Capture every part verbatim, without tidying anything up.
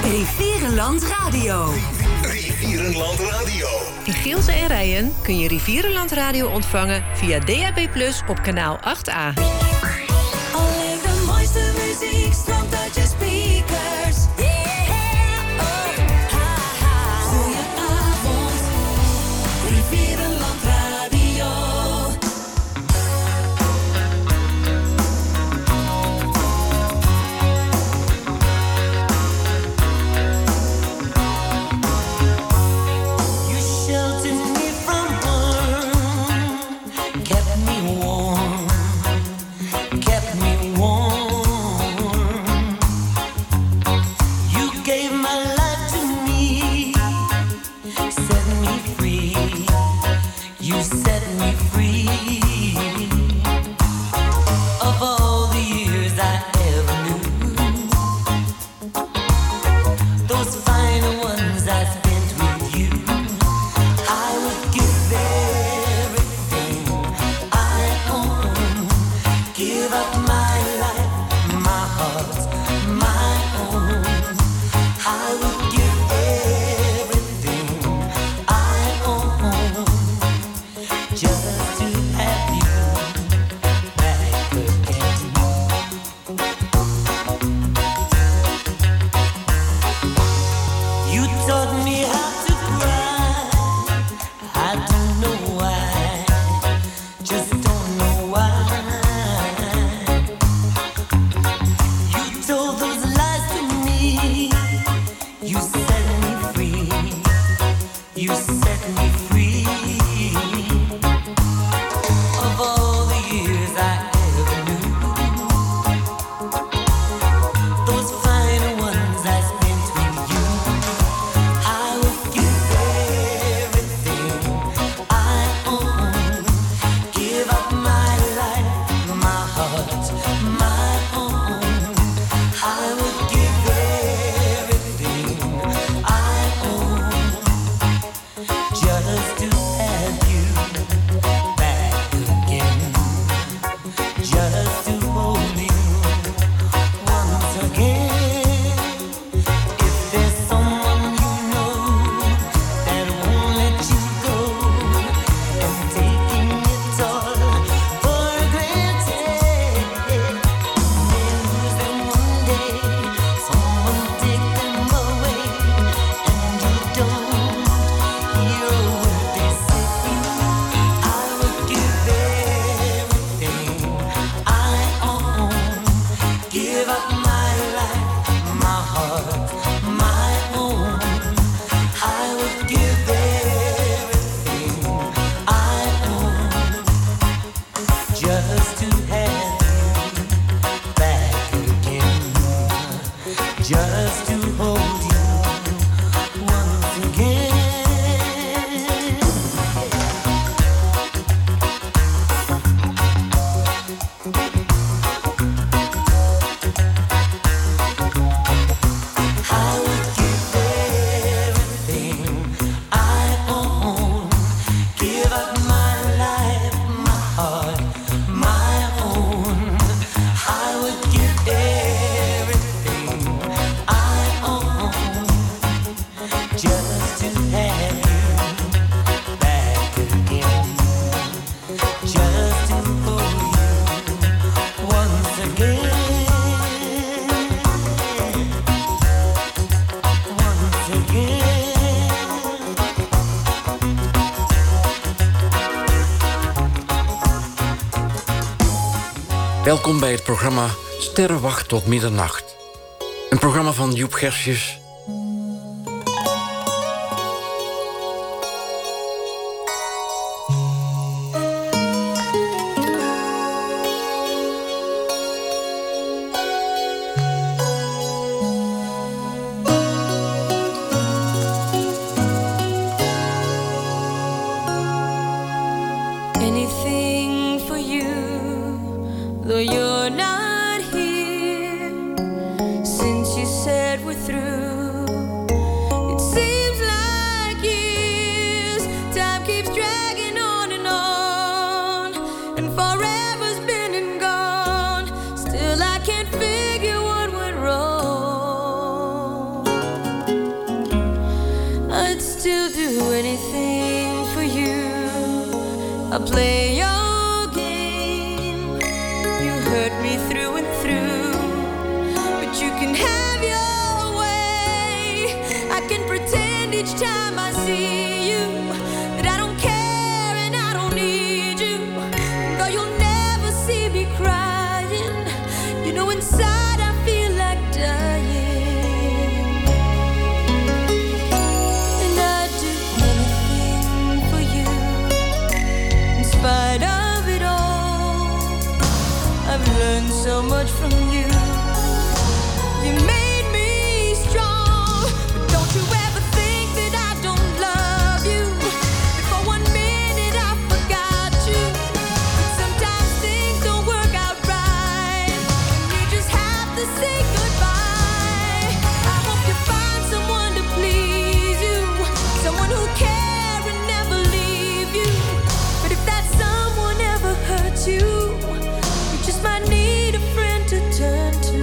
Rivierenland Radio. Rivierenland Radio. In Geelse en Rijen kun je Rivierenland Radio ontvangen via D A B plus, op kanaal acht A. Alleen de mooiste muziek stroomt uit je speakers. Yeah, oh, ha, ha. Goedenavond, Rivierenland Radio. Welkom bij het programma Sterrenwacht tot middernacht. Een programma van Joep Gersjes. Anything for you, though you're not here. Since you said we're through, I'll play your game. You hurt me through and through, but you can have your way. I can pretend each time I see you that I don't care and I don't need you. Though you'll never see me crying, you know inside I feel like dying. And I'd do anything for you. In spite of it all, I've learned so much from you. You made me strong, but don't you ever think that I don't love you. That for one minute I forgot you. But sometimes things don't work out right, and you just have to say goodbye. I hope you find someone to please you, someone who'll care and never leave you. But if that someone ever hurts you, you just might need a friend to turn to.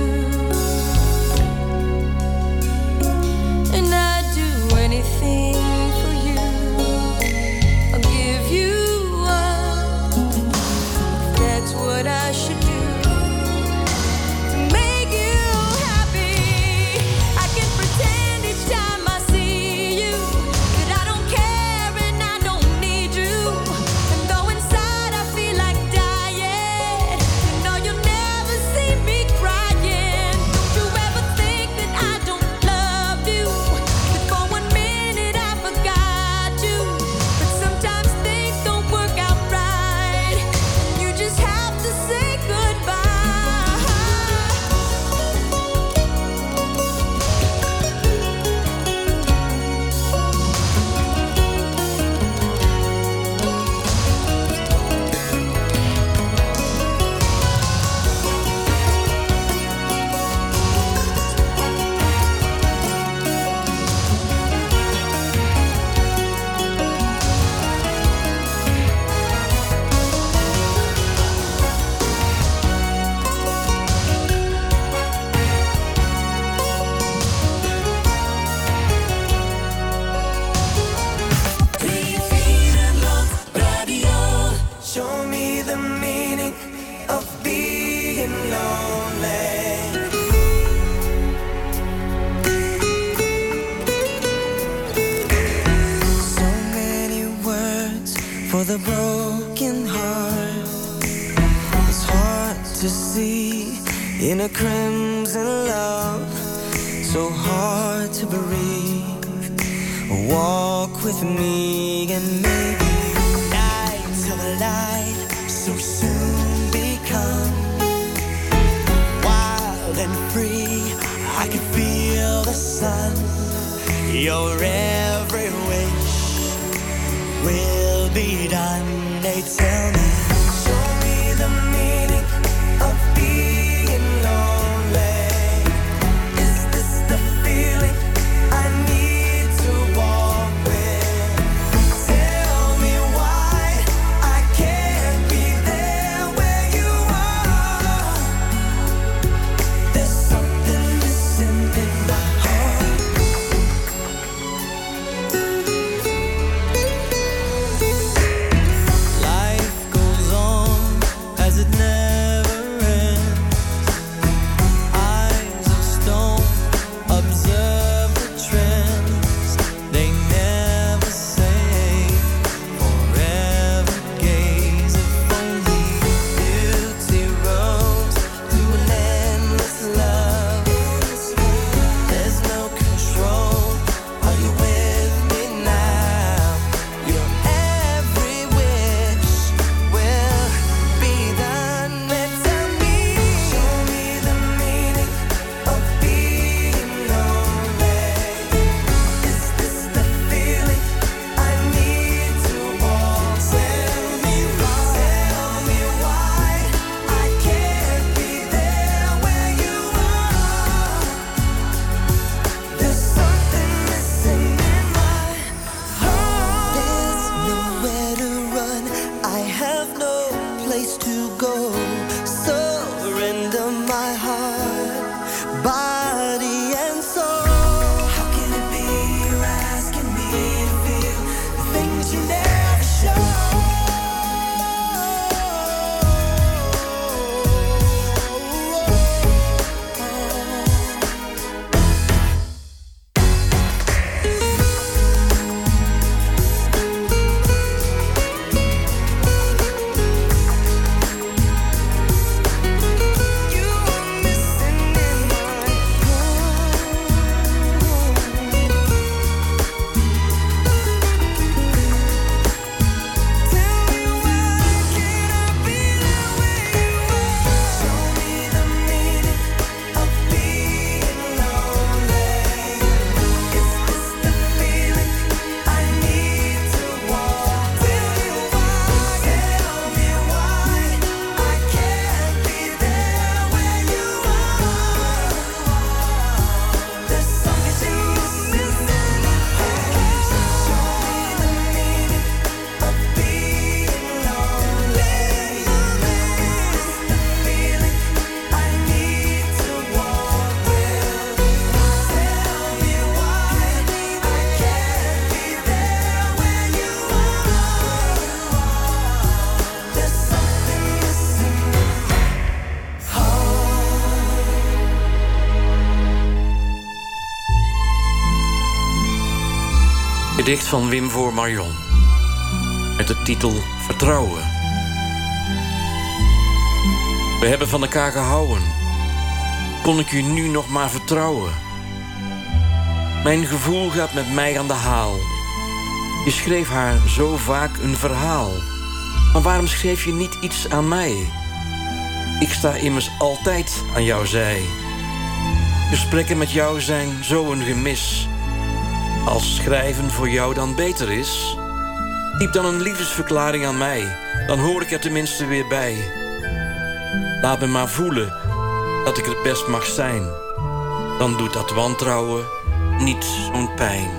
And I'd do anything for you. I'll give you up. That's what I should do to make you happy. I can pretend each time I see you that I don't care and I don't need you. And though inside I feel like dying, you know you'll never see me crying. Don't you ever think that I don't love you. That for one minute I forgot you. But sometimes things don't work out right, and you just have to say goodbye. Show me the meaning of being lonely. So many words for the broken heart. It's hard to see in a crimson love. So hard to breathe. Walk with me and maybe night till the light so soon become wild and free. I can feel the sun. Your every wish will be done. They tell me, show me the meaning of being lonely. Is this the feeling I need to walk with? Tell me why I can't be there where you are. There's something missing in my heart. Life Gedicht van Wim voor Marion. Met de titel Vertrouwen. We hebben van elkaar gehouden. Kon ik u nu nog maar vertrouwen? Mijn gevoel gaat met mij aan de haal. Je schreef haar zo vaak een verhaal. Maar waarom schreef je niet iets aan mij? Ik sta immers altijd aan jouw zij. Gesprekken met jou zijn zo een gemis. Als schrijven voor jou dan beter is, typ dan een liefdesverklaring aan mij. Dan hoor ik er tenminste weer bij. Laat me maar voelen dat ik er best mag zijn. Dan doet dat wantrouwen niet zo'n pijn.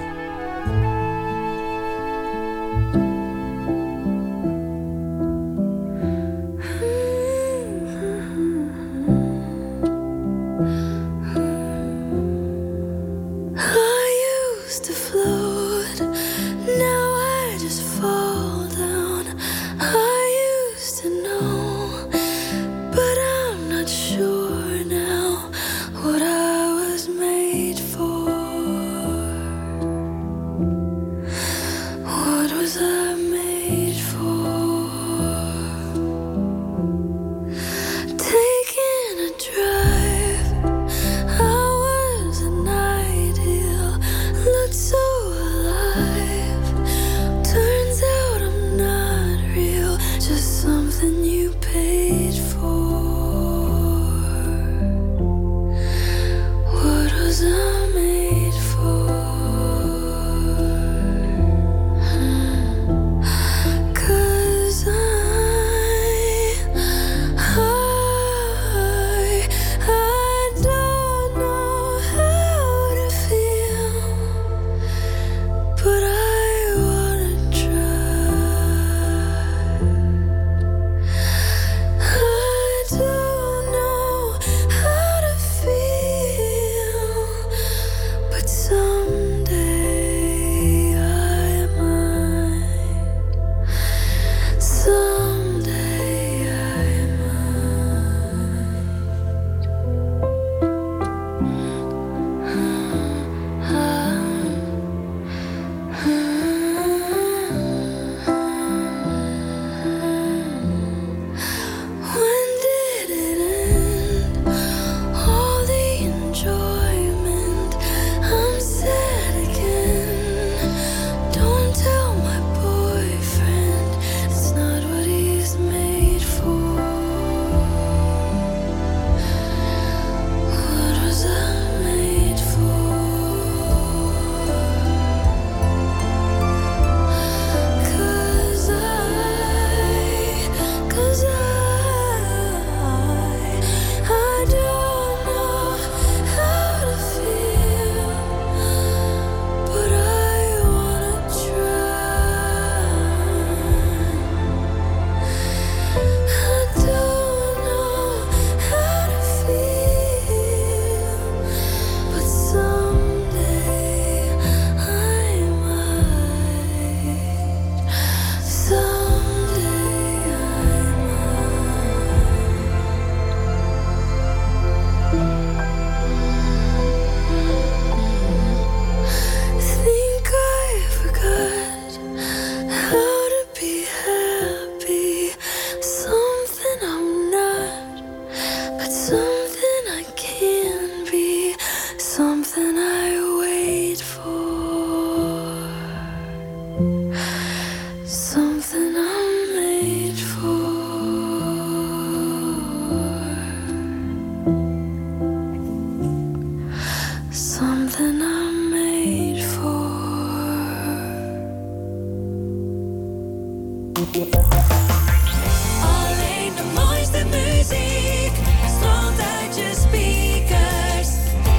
Alleen de mooiste muziek stroomt uit je speakers.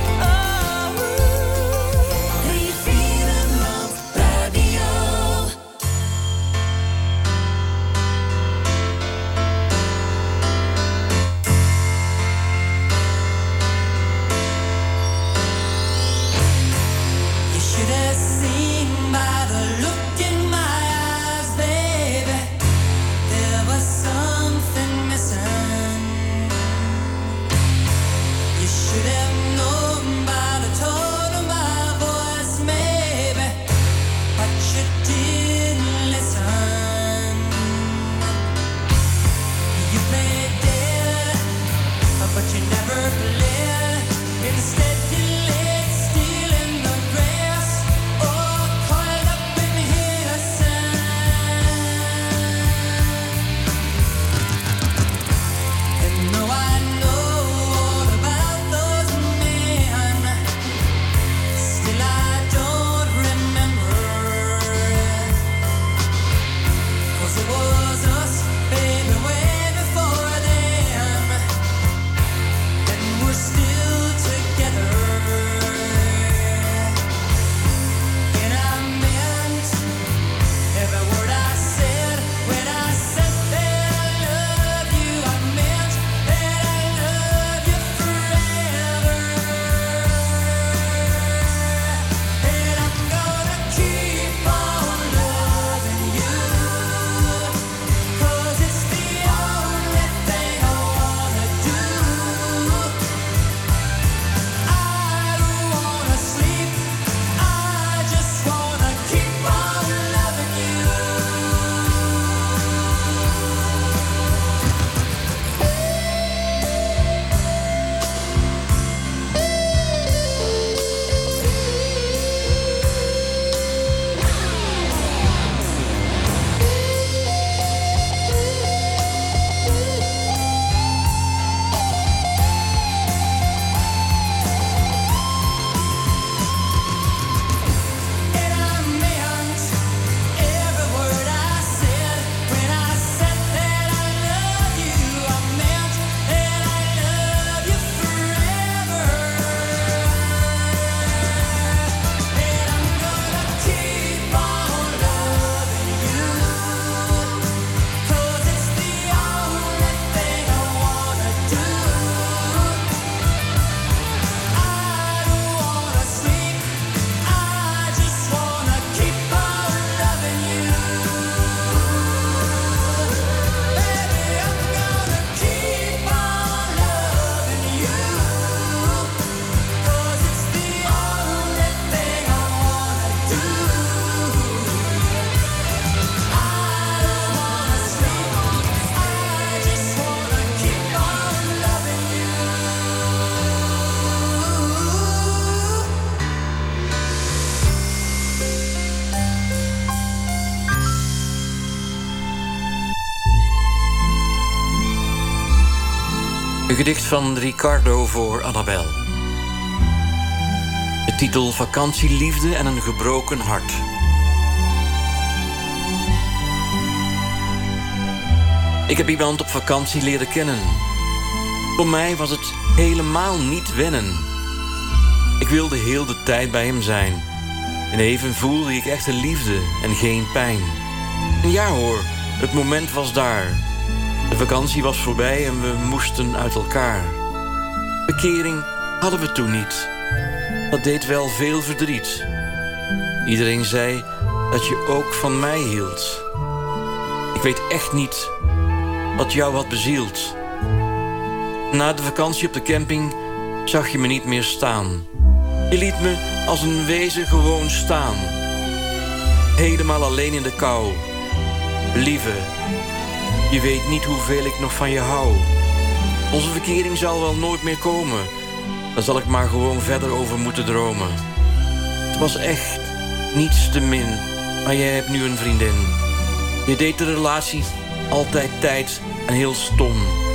Oh, Rivierenland Radio. You should have seen by the look in my eyes, baby. gedicht van Ricardo voor Annabel. De titel Vakantie, liefde en een gebroken hart. Ik heb iemand op vakantie leren kennen. Voor mij was het helemaal niet wennen. Ik wilde heel de tijd bij hem zijn. En even voelde ik echte liefde en geen pijn. En ja hoor, het moment was daar. De vakantie was voorbij en we moesten uit elkaar. Bekering hadden we toen niet. Dat deed wel veel verdriet. Iedereen zei dat je ook van mij hield. Ik weet echt niet wat jou had bezield. Na de vakantie op de camping zag je me niet meer staan. Je liet me als een wezen gewoon staan. Helemaal alleen in de kou. Lieve, je weet niet hoeveel ik nog van je hou. Onze verkering zal wel nooit meer komen. Daar zal ik maar gewoon verder over moeten dromen. Het was echt niets te min, maar jij hebt nu een vriendin. Je deed de relatie altijd tijd en heel stom.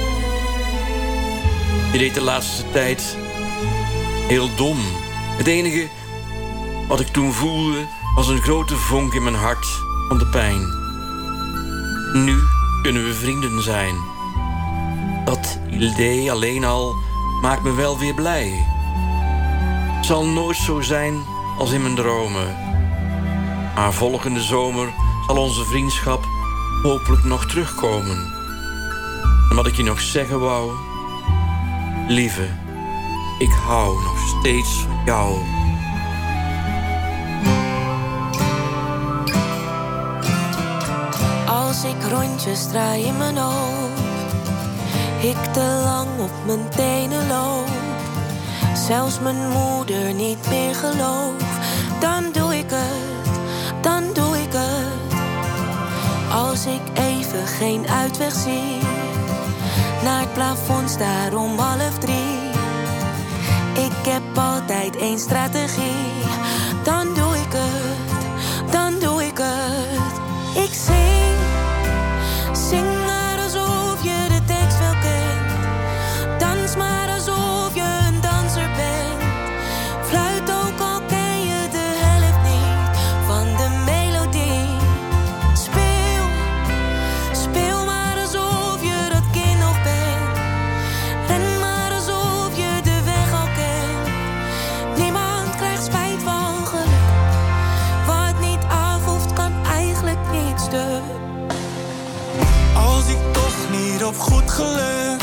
Je deed de laatste tijd heel dom. Het enige wat ik toen voelde was een grote vonk in mijn hart van de pijn. Nu kunnen we vrienden zijn. Dat idee alleen al maakt me wel weer blij. Het zal nooit zo zijn als in mijn dromen. Maar volgende zomer zal onze vriendschap hopelijk nog terugkomen. En wat ik je nog zeggen wou... Lieve, ik hou nog steeds van jou. Als ik rondjes draai in mijn hoofd, ik te lang op mijn tenen loop, zelfs mijn moeder niet meer gelooft, dan doe ik het, dan doe ik het. Als ik even geen uitweg zie, naar het plafond staar om half drie. Ik heb altijd één strategie, dan doe ik het, dan doe ik het. Ik zing, zing maar alsof je de tekst wel kent. Dans maar alsof je een danser bent. Fluit ook al ken je de helft niet van de melodie. Speel, speel maar alsof je dat kind nog bent. Ren maar alsof je de weg al kent. Niemand krijgt spijt van geluk. Wat niet af hoeft kan eigenlijk niet stuk. Als ik toch niet op goed geluk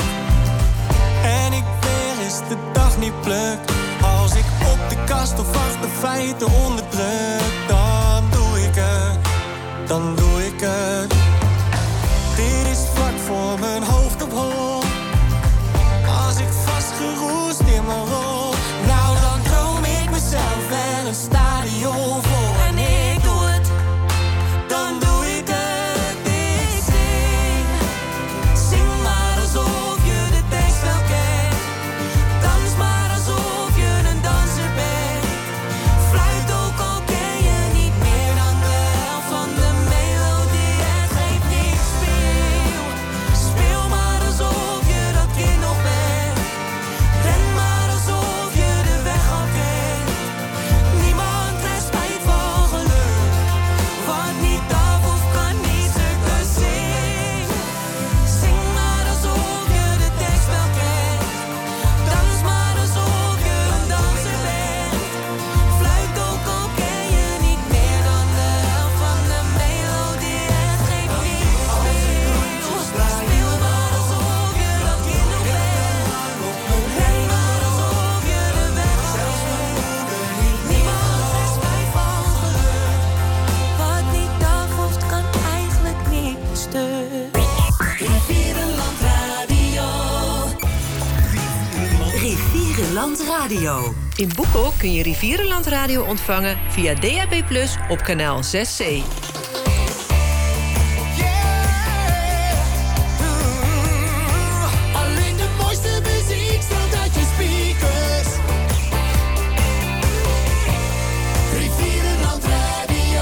en ik weer eens de dag niet pluk. Als ik op de kast of achter feiten onderdruk, dan doe ik het, dan doe ik het. Dit is vlak voor mijn hoofd op hol. Als ik vastgeroest in mijn rol, nou dan droom ik mezelf wel een stadion vol. En ik doe het, dan doe ik het. Ik zing, zing maar alsof je de tekst wel kent. Dans maar alsof je een danser bent. Fluit ook al ken je niet meer dan de helft van de melodie. Het geeft niet, speel, speel maar alsof je dat kind nog bent. Ren maar alsof je de weg al kent. Niemand krijgt spijt van geluk. Wat niet af of kan niet stukken. Zing, zing maar alsof je de tekst wel kent. Dans maar alsof je een danser bent. Fluit ook al ken je niet meer dan de helft van de melodie. Het geeft niet, speel, speel maar alsof je dat kind nog bent. Ren maar alsof je de weg al kent. Niemand krijgt spijt van geluk. Wat niet af hoeft kan eigenlijk niet stuk. Rivierenland Radio. Rivierenland Radio. In Boekel kun je Rivierenland Radio ontvangen via D A B plus, op kanaal zes C. Alleen de mooiste muziek stroomt uit je speakers. Rivierenland Radio.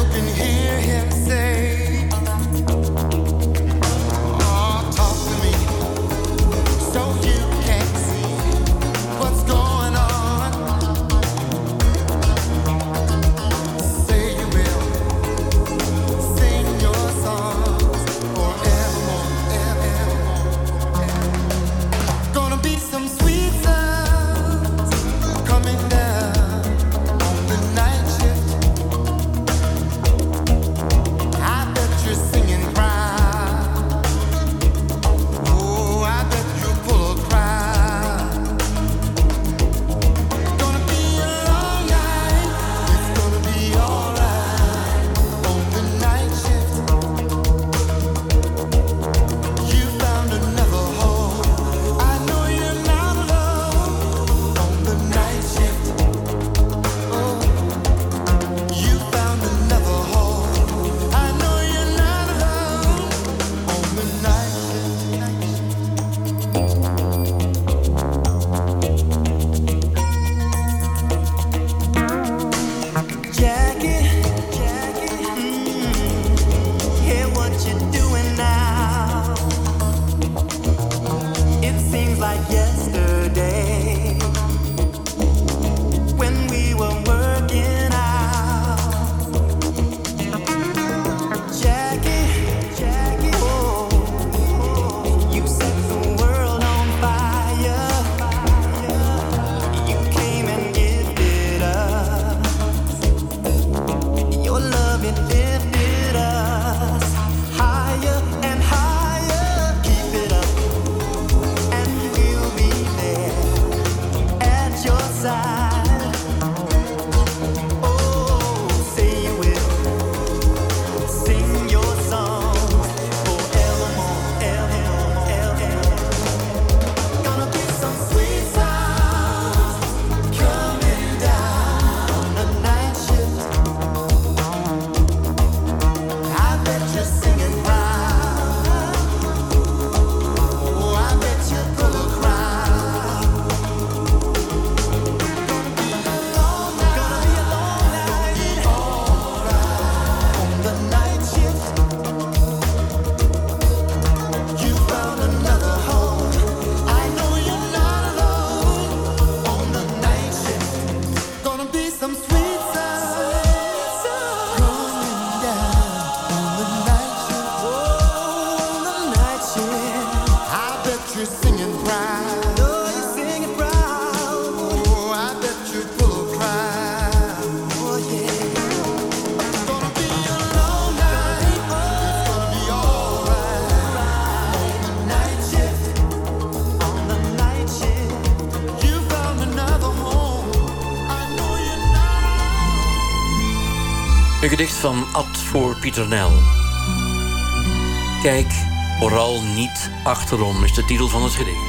can hear him say, oh, talk to me so you can see what's going on. Say you will sing your songs forevermore, evermore. Gonna be some sweet sounds coming down on the night shift. I bet you're singing proud. Oh, I bet you pull a crowd. Gonna be a long night. It's gonna be alright on the night shift. You found another home. I know you're not alone on the night shift. Oh, you found another home. I know you're not alone on the night shift. Jackie, Jackie, mm, hear what you're doing now. It seems like yesterday when we were working out. Jackie, Jackie, oh, you set the world on fire. You came and gifted us. Your love, it lifted us higher and higher. Keep it up, and we'll be there at your side. Oh, say you will sing your songs forevermore, evermore, evermore. Gonna be some sweet sounds coming down on the night shift. I bet you're singing proud. Oh, I bet you pull a crowd. Gonna be a long night. Gonna be a long night. Alright on the night shift. You found another home. I know you're not alone on the night shift. Gonna be some sweet sounds coming down on the night shift. Oh, on the night shift. I bet you're singing proud. Oh, you're singing proud. Oh, I bet you pull a crowd. Oh, yeah. Gonna be a long night. It's gonna be alright on the night shift. On the night shift. You found another home. I know you're not alone. Een gedicht van Ad voor Pieternel. Kijk vooral niet achterom is de titel van het gedicht.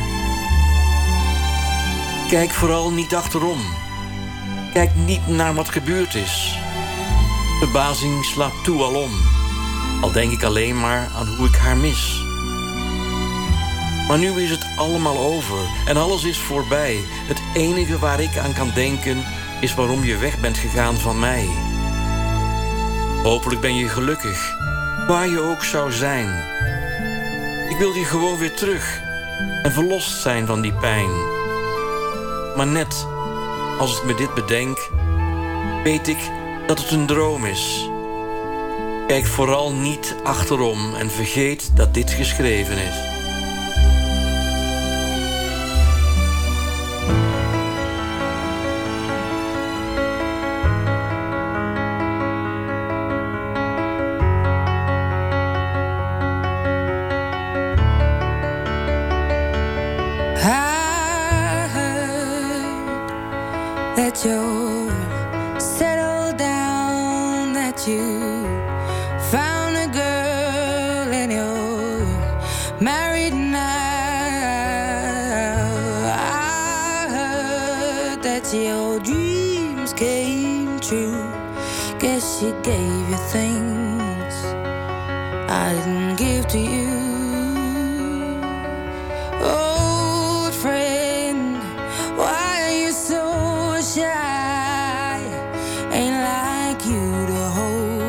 Kijk vooral niet achterom. Kijk niet naar wat gebeurd is. Verbazing slaat toe alom. Al denk ik alleen maar aan hoe ik haar mis. Maar nu is het allemaal over en alles is voorbij. Het enige waar ik aan kan denken is waarom je weg bent gegaan van mij. Hopelijk ben je gelukkig, waar je ook zou zijn. Ik wil je gewoon weer terug en verlost zijn van die pijn. Maar net als ik me dit bedenk, weet ik dat het een droom is. Kijk vooral niet achterom en vergeet dat dit geschreven is. I heard that you're settled down, that you found a girl and you're married now. I heard that your dreams came true. Guess she gave you things I didn't give to you. Old friend, why are you so shy? Ain't like you to hold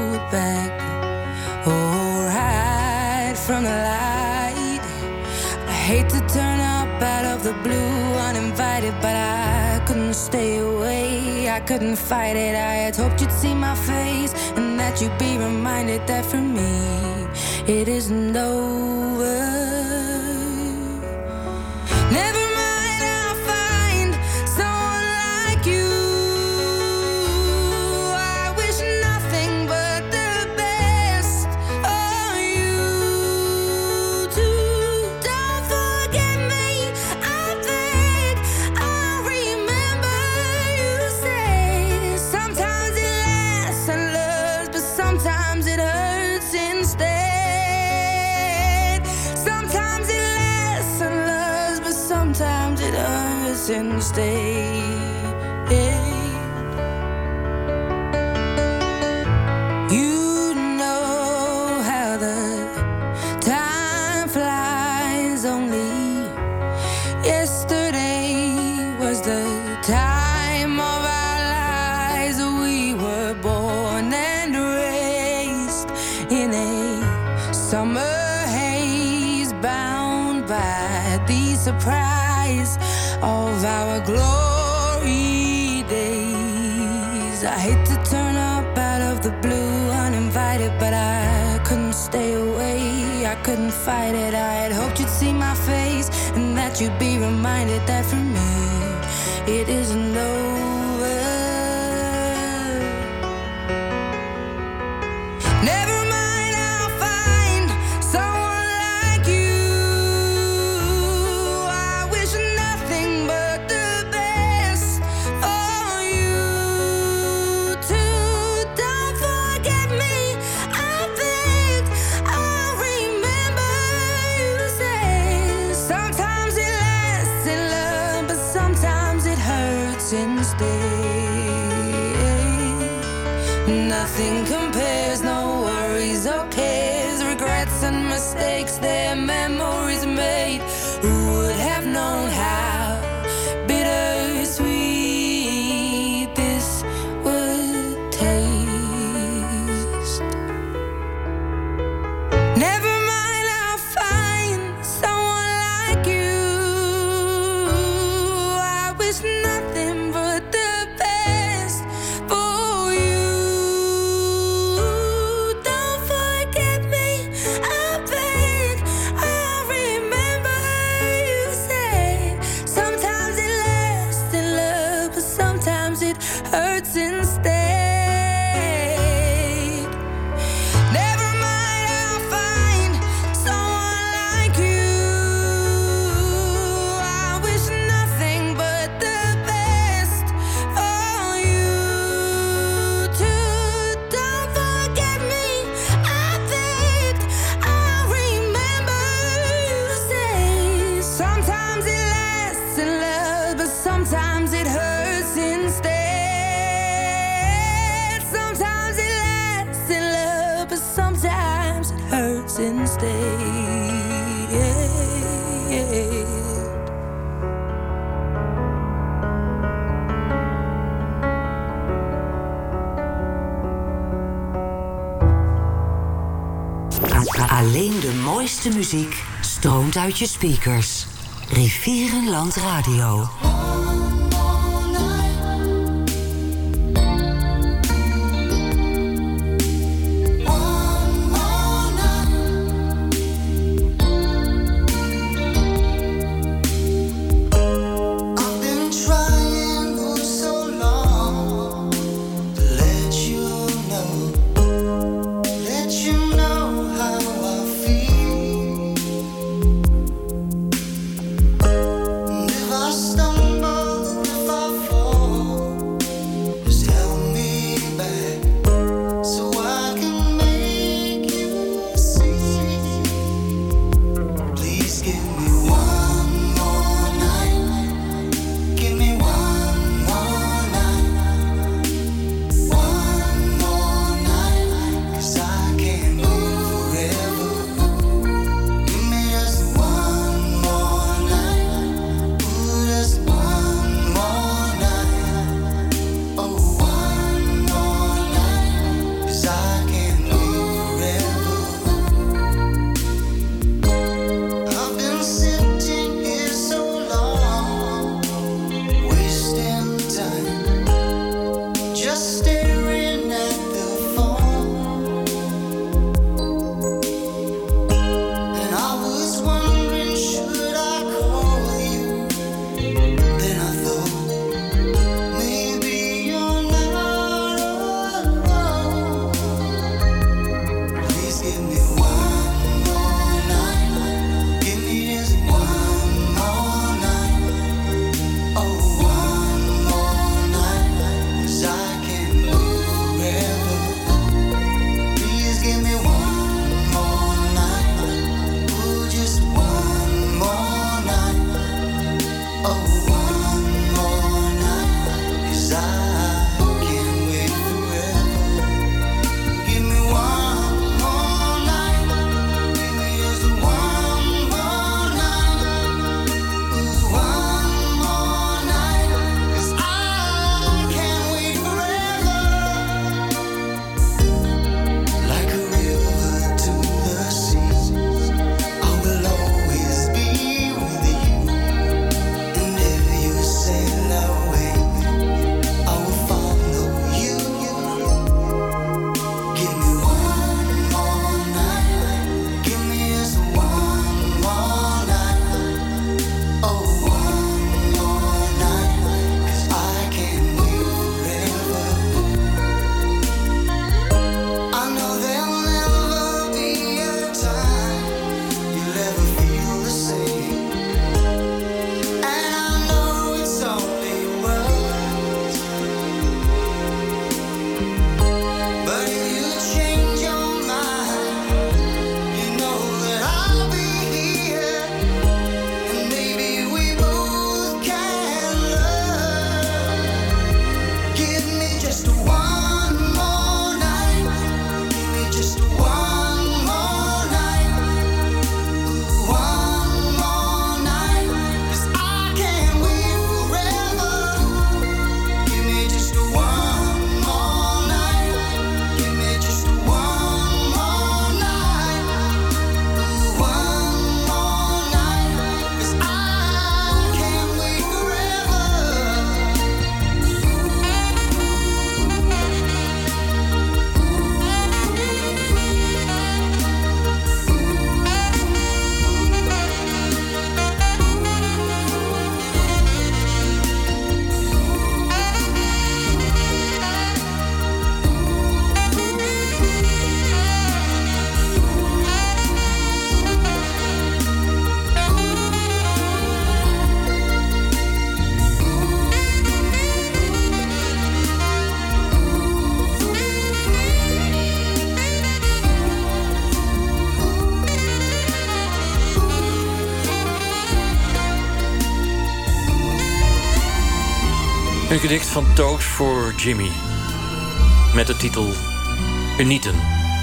from the light. I hate to turn up out of the blue uninvited, but I couldn't stay away. I couldn't fight it. I had hoped you'd see my face and that you'd be reminded that for me it isn't over. Never mind, I'll find someone like you. I wish nothing but the best for you too. Don't forget me, I think I remember you say sometimes it lasts and loves, but sometimes it hurts instead. Sometimes it lasts and loves, but sometimes it hurts instead. You know how the time flies. Only yesterday was the time of our lives. We were born and raised in a summer haze, bound by the surprise of our glory days. I hate to turn up out of the blue uninvited, but I couldn't stay away. I couldn't fight it. I had hoped you'd see my face and that you'd be reminded that for me it isn't over. Never mind, I'll find someone like you. I wish nothing but the best for you too. Don't forget me, I think I remember you say sometimes it lasts in love, but sometimes it hurts instead. Nothing compares, no worries or cares, regrets and mistakes, their memories made. Who would have known how bittersweet this would taste? Never mind, I'll find someone like you. I wish nothing but the best for you. Don't forget me, I think I remember you say sometimes it lasts in love, but sometimes it hurts instead. Never mind, I'll find someone like you. I wish nothing but the best for you too. Don't forget me, I think I remember you say sometimes it lasts in love, but sometimes it hurts instead. Sometimes it lasts in love, but sometimes it hurts instead. Alleen de mooiste muziek stroomt uit je speakers. Rivierenland Radio. I've been trying for so long to let you know, let you know how I feel. And if I stumble Een gedicht van Toos voor Jimmy. Met de titel Genieten.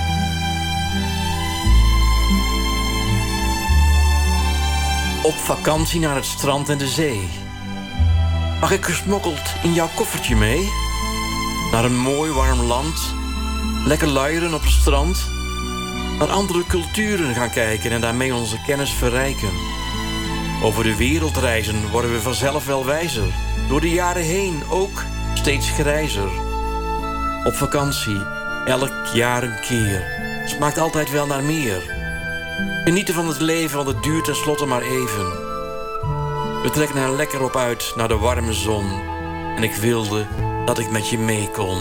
Op vakantie naar het strand en de zee. Mag ik gesmokkeld in jouw koffertje mee? Naar een mooi warm land. Lekker luieren op het strand. Naar andere culturen gaan kijken en daarmee onze kennis verrijken. Over de wereld reizen worden we vanzelf wel wijzer. Door de jaren heen ook steeds grijzer. Op vakantie, elk jaar een keer. Smaakt altijd wel naar meer. Genieten van het leven, want het duurt tenslotte maar even. We trekken er lekker op uit naar de warme zon. En ik wilde dat ik met je mee kon.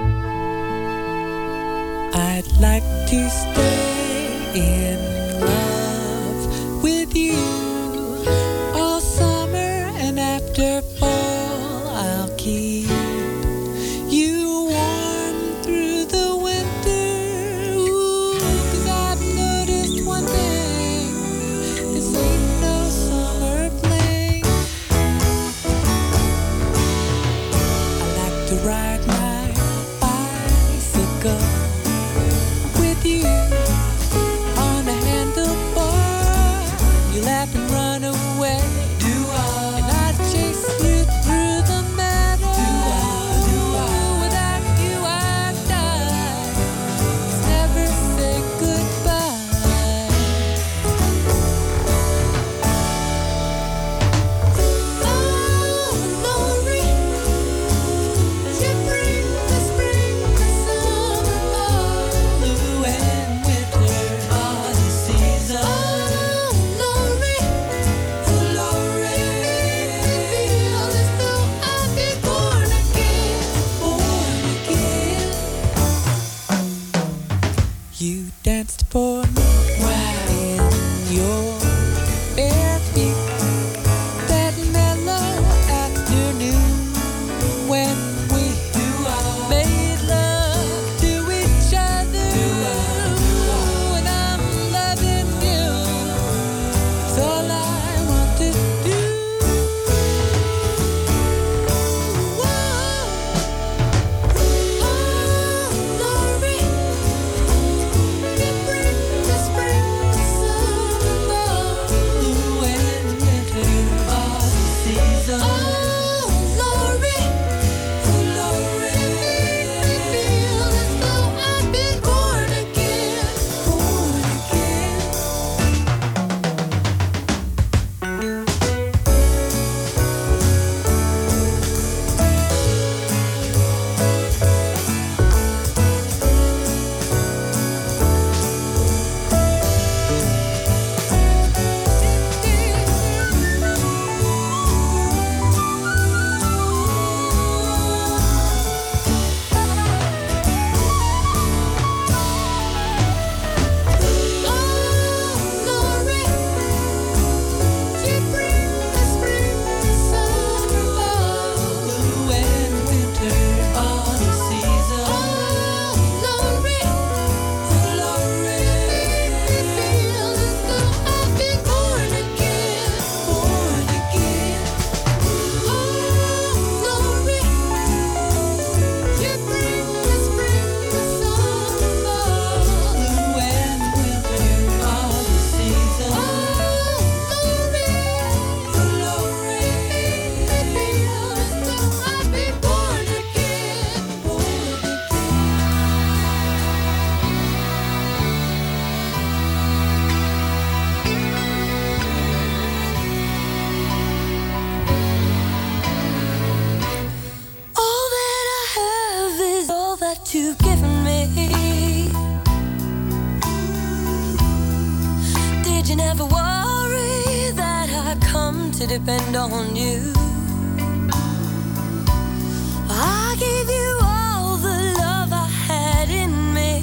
I'd like to stay in love with you all summer, and after fall I'll keep you warm through the winter. Ooh, 'cause I've noticed one thing, this ain't no summer fling. I like to ride my bicycle with you on the handlebar. You laugh and run away. Do I? And I chase you through the meadow. Do I? Do I? Without you I die. Never say goodbye. Oh, Lori, you bring the spring, the summer, fall, blue and winter, all the seasons. Oh, Lori, oh, Lori, feel as though I've been born again, born again. You danced for me in your bare feet that mellow afternoon when we made love to each other. And I'm loving you. It's all I want to do. Whoa. Oh, Lori, you bring the spring, the summer, fall, blue and winter, all the seasons. Oh, Lori, oh, Lori, feel as though I've been born again, born again. Oh, Lori, you bring the spring, the summer, fall, blue and winter, all the seasons. Oh, Lori, oh, Lori, feel as though I've been born again, born again. Oh, Lori, you bring the spring, the summer, fall, blue and winter, all the seasons. Oh, Lori, oh, Lori, feel as though I've been born again, born again. All that I have is all that you've given me. Did you never worry that I come to depend on you? I gave you all the love I had in me.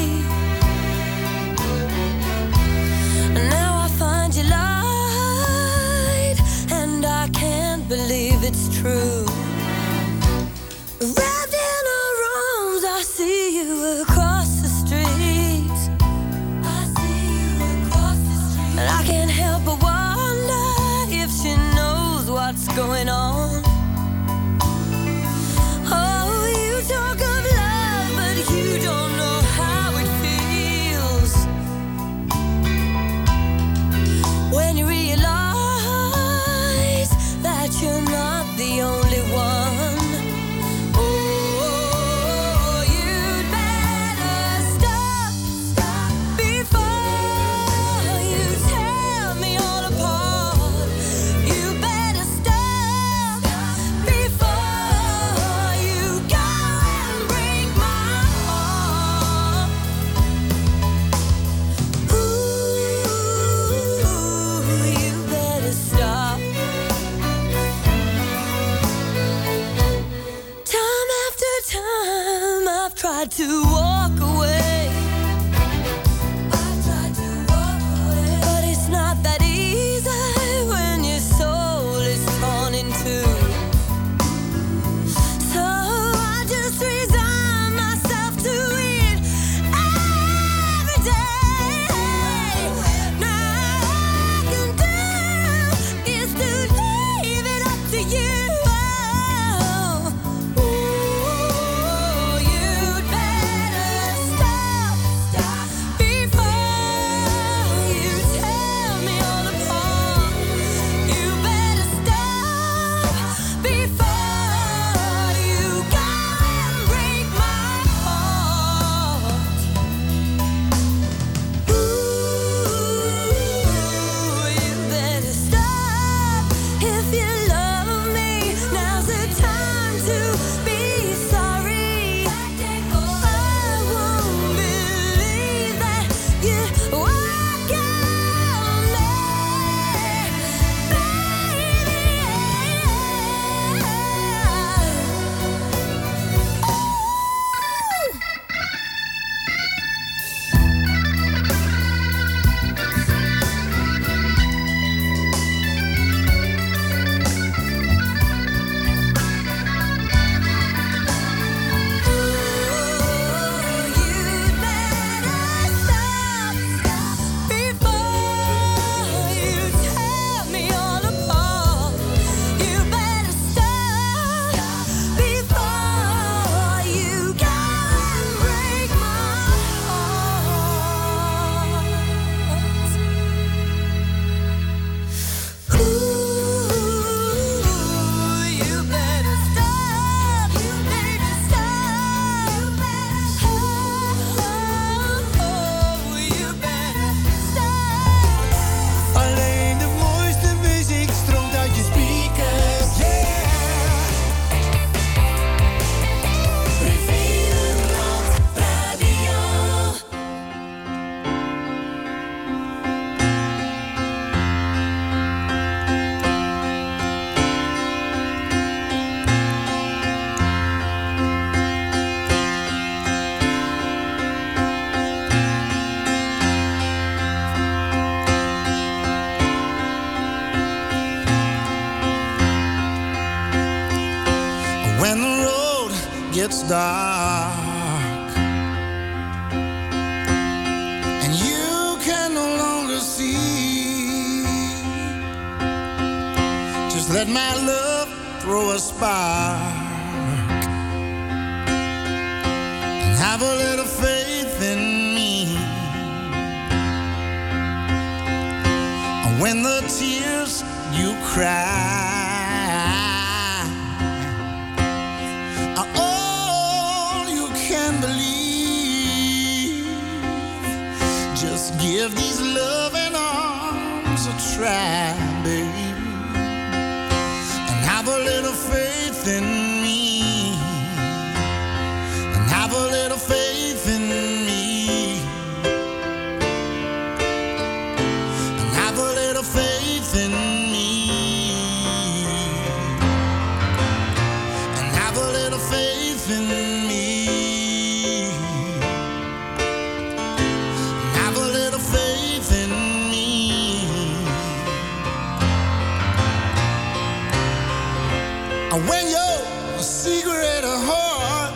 And now I find you lied, and I can't believe it's true. Wrapped in her arms, I see you across the street. I see you across the street. And I can't help but wonder if she knows what's going on. walk away. I tried to walk away, but it's not that easy when your soul is torn in two. So I just resign myself to it every day. Now all I can do is to leave it up to you. Ooh, you'd better stop, stop before you tear me all apart. You better stop before you go and break my heart. Ooh, you better stop if you love me. Now's the time to be sorry. I won't believe that you walk on me, you'd better stop before you tear me all apart. You better stop before you go and break my heart. Ooh, you better stop. You better stop. Oh, you better stop. Alleen de mooiste muziek stroomt uit je speakers. Yeah. Rivierenland Radio. When the road gets dark and you can no longer see, just let my love throw a spark and have a little faith in me. And when the tears you cry are all you can believe, just give these loving arms a try, baby, and have a little faith in me, and have a little faith in me, and have a little faith in me, and have a little faith in me, and have a little faith in me. And when your secret heart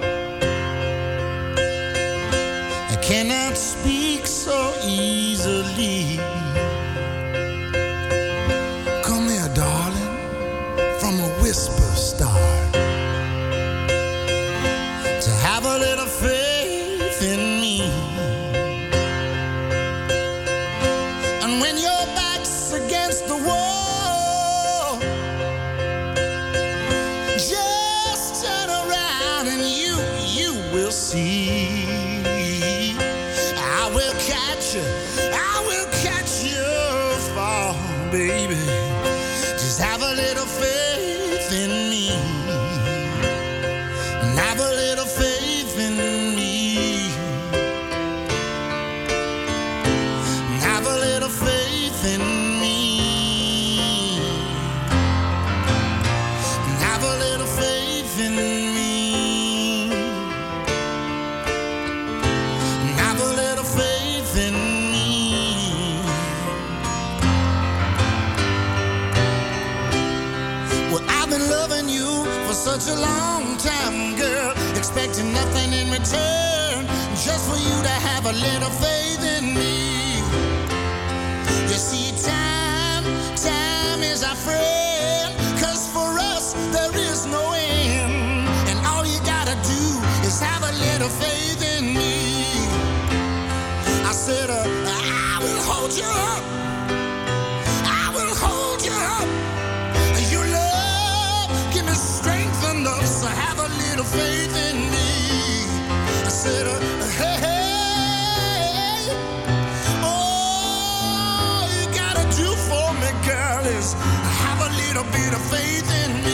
cannot speak so easily, come here, darling, from a whisper start, to have a little faith in me. And when your back's against the wall, just turn around and you, you will see. I will catch you, I will catch you fall, baby. Just have a little faith in me, and have a little faith in me, and have a little faith in me, and have a little faith in me. such a long time, girl, expecting nothing in return, just for you to have a little faith in me. You see, time, time is our friend, 'cause for us there is no end. And all you gotta do is have a little faith in me. I said, uh, I will hold you up. I will hold you up. Your love, give me strength enough, so have a little faith in me. I said, uh, hey, hey, all you gotta do for me, girl, is have a little bit of faith in me.